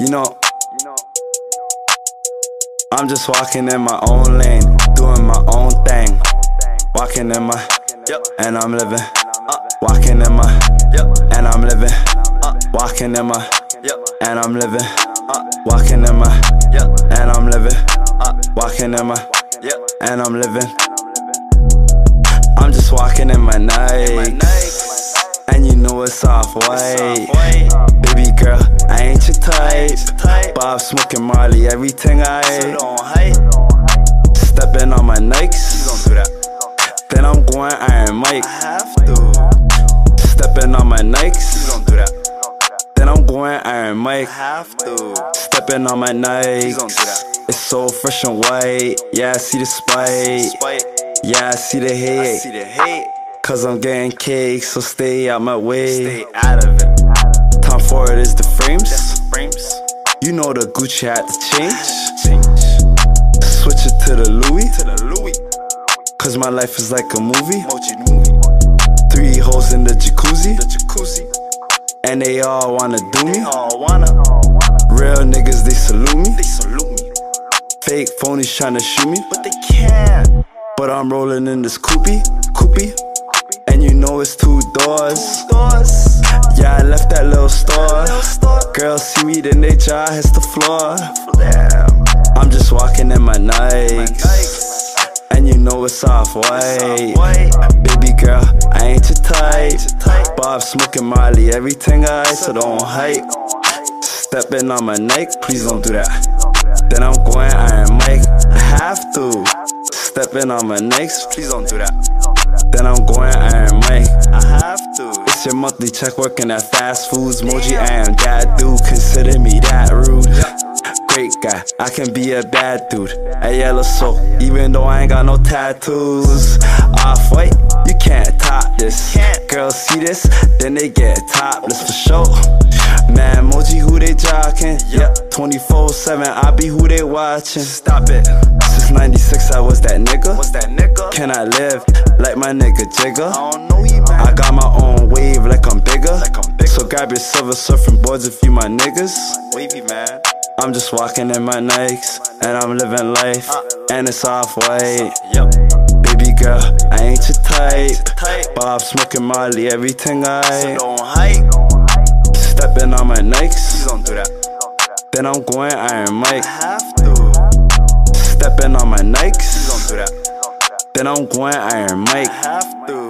You know, I'm just walking in my own lane, doing my own thing. Walking in my, and I'm living. Walking in my, and I'm living. Walking in my, and I'm living. Walking in my, and I'm living. Walking in my, and I'm living. I'm just walking in my Nikes, and you know it's off-white. Baby girl, I ain't your type. Bob smoking Marley, everything I ate. Stepping on my Nikes, then I'm going Iron Mike. Stepping on my Nikes, then I'm going Iron Mike. Stepping on my Nikes, it's so fresh and white. Yeah, I see the spite. Yeah, I see the hate. Cause I'm getting cake, so stay out my way. Time for it is the frames. You know the Gucci had to change. Switch it to the Louis. Cause my life is like a movie. 3 hoes in the jacuzzi. And they all wanna do me. Real niggas, they salute me. Fake phonies tryna shoot me, but they can't. But I'm rolling in this coupe. And you know it's 2 doors. Yeah, I left that little store. Girls see me, then they jaw hits the floor. I'm just walking in my Nikes, and you know it's off-white. Baby girl, I ain't your type. Bob smoking Marley, everything I ate, so don't hype. Stepping on my Nike, please don't do that. Then I'm going Iron Mike, I have to. Stepping on my Nikes, please don't do that. Then I'm going Iron Mike, I have to. It's your monthly check working at fast foods. Moji, I am that dude, consider me that rude. Great guy, I can be a bad dude. A yellow soul, even though I ain't got no tattoos. Off-white, you can't top this. Girls see this, then they get topless for sure. Man, Moji, who they jocking? 24/7, I be who they watching. Stop it. Since 96, I was that nigga. Can I live like my nigga Jigga? I got my own wave like I'm bigger. So grab your silver surfing boards if you my niggas. Wavy, man. I'm just walking in my Nikes, and I'm living life, and it's off-white. Baby girl, I ain't your type. Bob smoking Marley, everything I ate. Stepping on my Nikes, then I'm going Iron Mike. Stepping on my Nikes, then I'm going Iron Mike.